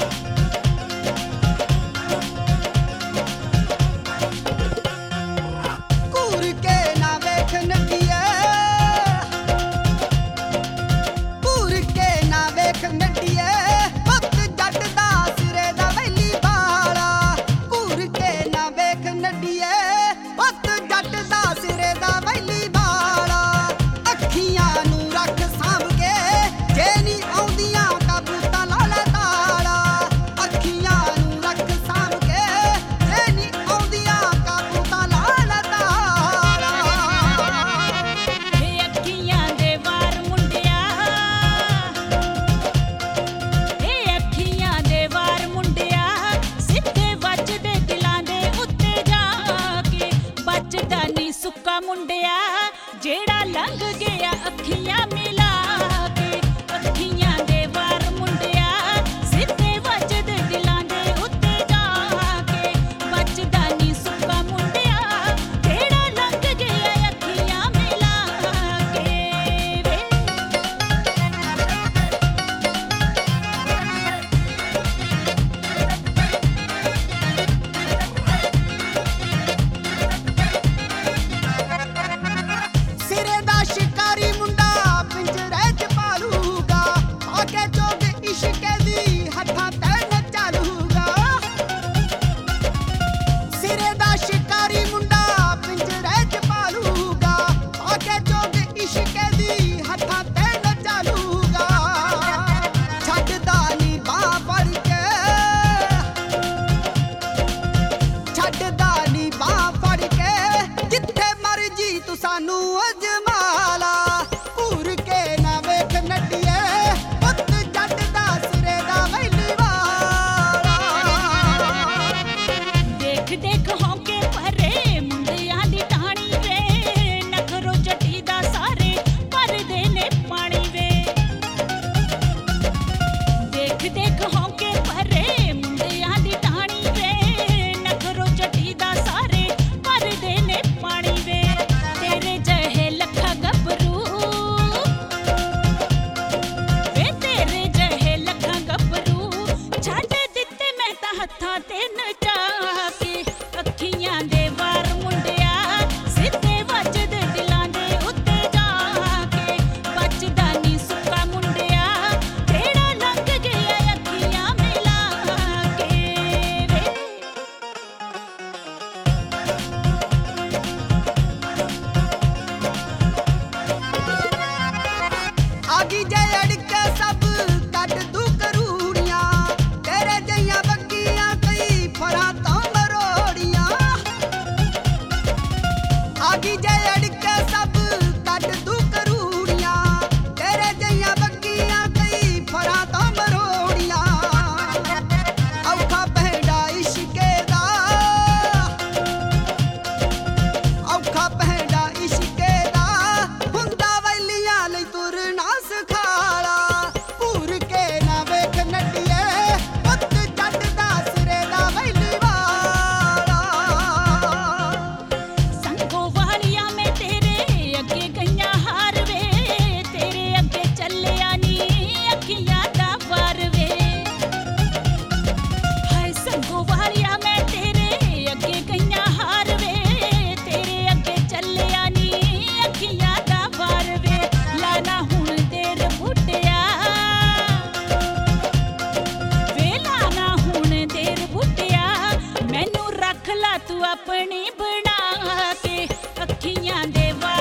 ਮੁੰਡਿਆ ਜਿਹੜਾ ਲੰਘ ਗਿਆ ਅੱਖੀਆਂ ਮਿਲਾ ਕੇ, ਅੱਖੀਆਂ ਦੇ ਵਾਰ ਮੁੰਡਿਆ ਸਿੱਧੇ ਵੱਜਦੇ ਦਿਲਾਂ ਦੇ ਉੱਤੇ ਜਾ ਕੇ, ਬਚਦਾ ਨੀ ਸੁੱਕਾ ਮੁੰਡਿਆ ਜਿਹੜਾ ਲੰਘ ਗਿਆ ਅੱਖੀਆਂ ਮਿਲਾ ਕੇ ਵੇ। ਸਿਰੇ ਦਾ ਸ਼ਿਕਾਰੀ ਮੁੰਡਾ ਪਿੰਜਰੇ 'ਚ ਪਾਲੂਗਾ, ਆ ਕੇ ਚੋਗ ਇਸ਼ਕੇ ਦੀ ਹੱਥਾਂ ਤੇ ਨਚਾ ਲੂਗਾ। ਸਿਰੇ ਦਾ ਸ਼ਿਕਾਰੀ ਮੁੰਡਾ ਪਿੰਜਰੇ 'ਚ ਪਾਲੂਗਾ, ਆ ਕੇ ਚੋਗ ਇਸ਼ਕੇ ਦੀ ਹੱਥਾਂ ਤੇ ਨਚਾ ਲੂਗਾ। ਛੱਡਦਾ ਨੀ ਬਾਂਹ ਫੜ ਕੇ, ਛੱਡਦਾ ਨੀ ਬਾਂਹ ਫੜ ਕੇ, ਜਿੱਥੇ ਮਰਜੀ ਤੂੰ ਸਾਨੂੰ ਅਜਮਾ ਲਾ। ਘੂਰ ਕੇ ਨਾ ਵੇਖ ਨੱਡੀਏ ਪੁੱਤ ਜੱਟ ਦਾ ਸਿਰੇ ਦਾ ਵੈਲੀ ਵਾਲਾ। ਦੇਖ ਦੇਖ ਹੌਂਕੇ ਭਰੇ ਮੁੰਡਿਆਂ ਦੀ ਟਾਹਣੀ ਵੇ, ਨਖਰੋ ਜੱਟੀ ਦਾ ਸਾਰੇ ਭਰਦੇ ਨੇ ਪਾਣੀ ਵੇ। ਦੇਖ ਦੇਖ ਹੌਂਕੇ ਭਰੇ ਮੁੰਡਿਆਂ ਦੀ ਟਾਹਣੀ ਵੇ, ਨਖਰੋ ਜੱਟੀ ਦਾ ਸਾਰੇ ਭਰਦੇ ਨੇ ਪਾਣੀ ਵੇ। ਤੇਰੇ ਜਿਹੇ ਲੱਖਾਂ ਗੱਭਰੂ ਵੇ, ਤੇਰੇ ਜਿਹੇ ਲੱਖਾਂ ਗੱਭਰੂ ਛੱਡ ਦਿੱਤੇ ਮੈਂ ਤਾਂ ਹੱਥਾਂ ਤੇ ਨਚਾ ਕੇ, ਅੱਖੀਆਂ ਦੇ ਵਾਰ ਮੁੰਡਿਆ ਸਿੱਧੇ ਵੱਜਦੇ ਦਿਲਾਂ ਦੇ ਉੱਤੇ ਜਾ ਕੇ, ਬਚਦਾ ਨੀ ਸੁੱਕਾ ਮੁੰਡਿਆ ਜਿਹੜਾ ਲੰਘ ਗਿਆ ਅੱਖੀਆਂ ਮਿਲਾ ਕੇ ਵੇ। ਆਗੀ ਜੇ ਅੜਕੇ ਸਭ ਕੱਢ ਦੂ ਕਰੂੜੀਆਂ, ਤੇਰੇ ਜਈਆਂ ਬੱਗੀਆਂ ਕਈ ਫਰਾਂ ਤੋਂ ਮਰੋੜੀਆਂ। ਆਗੀ ਜੇ ਅੜਕੇ ਸਭ ਕੱਢ ਦੂ ਕਰੂੜੀਆਂ, ਤੇਰੇ ਜਈਆਂ ਬੱਗੀਆਂ ਕਈ ਫਰਾਂ ਤੋਂ ਮਰੋੜੀਆਂ। ਔਖਾ ਪਹਿੜਾ ਇਸ਼ਕੇ ਦਾ, ਔਖਾ ਪਹਿੜਾ ਇਸ਼ਕੇ ਦਾ, ਹੁੰਦਾ ਵੈਲੀਆਂ ਲਈ ਤੁਰਨਾ ਸਿਖਾਲਾ। ਘੂਰ ਕੇ ਨਾ ਵੇਖ ਨੱਡੀਏ ਪੁੱਤ ਜੱਟ ਦਾ ਸਿਰੇ ਦਾ ਵੈਲੀ ਵਾਲਾ। ਸੰਗੋ ਵਾਲੀਆਂ ਮੈਂ ਤੇਰੇ ਅੱਗੇ ਗਈਆਂ ਹਾਰ ਵੇ, ਤੇਰੇ ਅੱਗੇ ਚੱਲਿਆ ਨੀ ਅੱਖੀਆਂ ਦਾ ਵਾਰ ਵੇ। ਹਾਏ ਸੰਗੋ ਵਾਲੀਆਂ ਮੈਂ ਤੇਰੇ ਅੱਗੇ ਗਈਆਂ ਹਾਰ ਵੇ, ਤੇਰੇ ਅੱਗੇ ਚੱਲਿਆ ਨੀ ਅੱਖੀਆਂ ਦਾ ਵਾਰ ਵੇ। ਲਾਣਾ ਹੁਣ ਦੇਰ ਬੁੱਟਿਆ ਵੇ, ਲਾਣਾ ਹੁਣ ਦੇਰ ਬੁੱਟਿਆ, ਮੈਨੂੰ ਰੱਖ ਲਾ ਤੂੰ ਆਪਣੀ ਬਣਾ ਕੇ, ਅੱਖੀਆਂ ਦੇ ਵਾਰ